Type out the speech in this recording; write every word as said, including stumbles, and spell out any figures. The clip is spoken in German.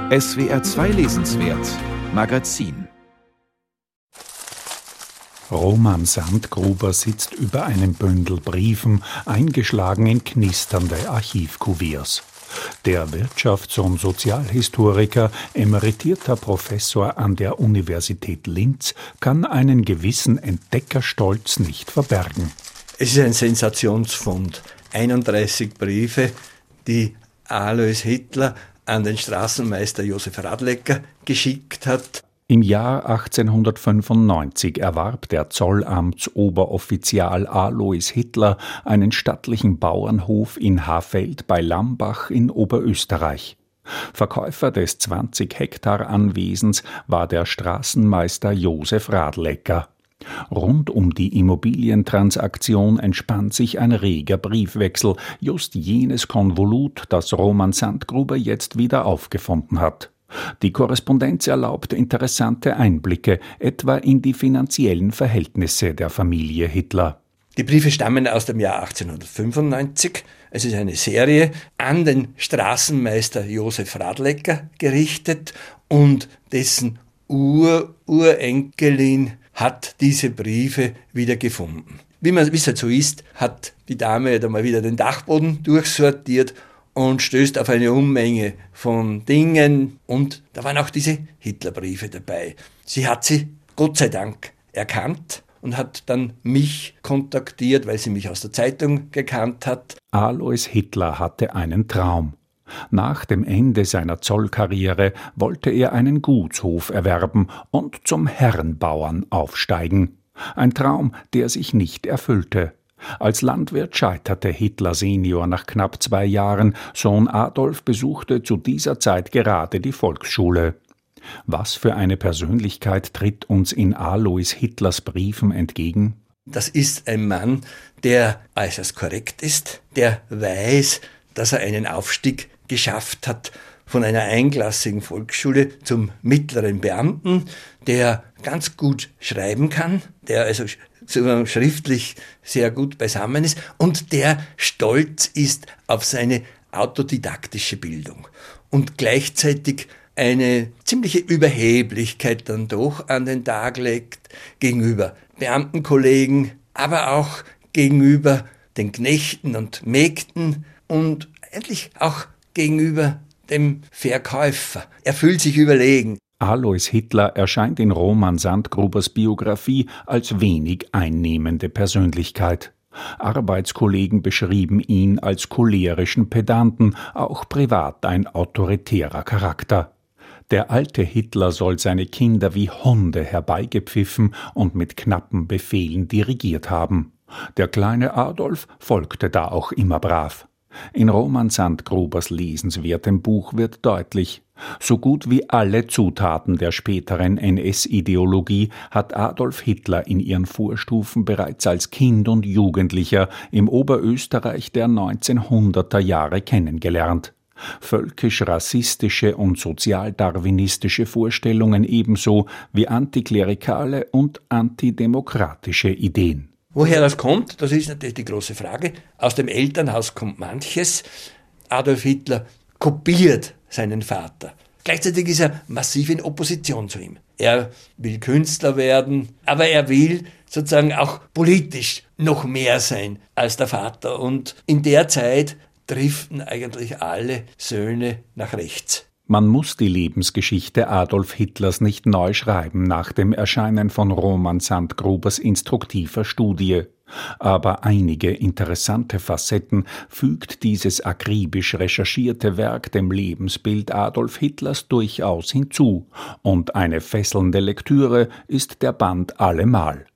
S W R zwei Lesenswert Magazin. Roman Sandgruber sitzt über einem Bündel Briefen, eingeschlagen in knisternde Archivkuverts. Der Wirtschafts- und Sozialhistoriker, emeritierter Professor an der Universität Linz, kann einen gewissen Entdeckerstolz nicht verbergen. Es ist ein Sensationsfund. einunddreißig Briefe, die Alois Hitler an den Straßenmeister Josef Radlecker geschickt hat. Im Jahr achtzehnhundertfünfundneunzig erwarb der Zollamtsoberoffizial Alois Hitler einen stattlichen Bauernhof in Hafeld bei Lambach in Oberösterreich. Verkäufer des zwanzig Hektar Anwesens war der Straßenmeister Josef Radlecker. Rund um die Immobilientransaktion entspann sich ein reger Briefwechsel, just jenes Konvolut, das Roman Sandgruber jetzt wieder aufgefunden hat. Die Korrespondenz erlaubt interessante Einblicke, etwa in die finanziellen Verhältnisse der Familie Hitler. Die Briefe stammen aus dem Jahr achtzehnhundertfünfundneunzig. Es ist eine Serie an den Straßenmeister Josef Radlecker gerichtet und dessen Ur-Urenkelin hat diese Briefe wieder gefunden. Wie man, wie es halt so ist, hat die Dame da mal wieder den Dachboden durchsortiert und stößt auf eine Unmenge von Dingen, und da waren auch diese Hitlerbriefe dabei. Sie hat sie, Gott sei Dank, erkannt und hat dann mich kontaktiert, weil sie mich aus der Zeitung gekannt hat. Alois Hitler hatte einen Traum. Nach dem Ende seiner Zollkarriere wollte er einen Gutshof erwerben und zum Herrenbauern aufsteigen. Ein Traum, der sich nicht erfüllte. Als Landwirt scheiterte Hitler Senior nach knapp zwei Jahren. Sohn Adolf besuchte zu dieser Zeit gerade die Volksschule. Was für eine Persönlichkeit tritt uns in Alois Hitlers Briefen entgegen? Das ist ein Mann, der äußerst korrekt ist, der weiß, dass er einen Aufstieg geschafft hat von einer einklassigen Volksschule zum mittleren Beamten, der ganz gut schreiben kann, der also schriftlich sehr gut beisammen ist und der stolz ist auf seine autodidaktische Bildung und gleichzeitig eine ziemliche Überheblichkeit dann doch an den Tag legt gegenüber Beamtenkollegen, aber auch gegenüber den Knechten und Mägden und eigentlich auch gegenüber dem Verkäufer. Er fühlt sich überlegen. Alois Hitler erscheint in Roman Sandgrubers Biografie als wenig einnehmende Persönlichkeit. Arbeitskollegen beschrieben ihn als cholerischen Pedanten, auch privat ein autoritärer Charakter. Der alte Hitler soll seine Kinder wie Hunde herbeigepfiffen und mit knappen Befehlen dirigiert haben. Der kleine Adolf folgte da auch immer brav. In Roman Sandgrubers lesenswertem Buch wird deutlich, so gut wie alle Zutaten der späteren N S-Ideologie hat Adolf Hitler in ihren Vorstufen bereits als Kind und Jugendlicher im Oberösterreich der neunzehnhunderter Jahre kennengelernt. Völkisch-rassistische und sozialdarwinistische Vorstellungen ebenso wie antiklerikale und antidemokratische Ideen. Woher das kommt, das ist natürlich die große Frage. Aus dem Elternhaus kommt manches. Adolf Hitler kopiert seinen Vater. Gleichzeitig ist er massiv in Opposition zu ihm. Er will Künstler werden, aber er will sozusagen auch politisch noch mehr sein als der Vater. Und in der Zeit driften eigentlich alle Söhne nach rechts. Man muss die Lebensgeschichte Adolf Hitlers nicht neu schreiben nach dem Erscheinen von Roman Sandgrubers instruktiver Studie. Aber einige interessante Facetten fügt dieses akribisch recherchierte Werk dem Lebensbild Adolf Hitlers durchaus hinzu. Und eine fesselnde Lektüre ist der Band allemal.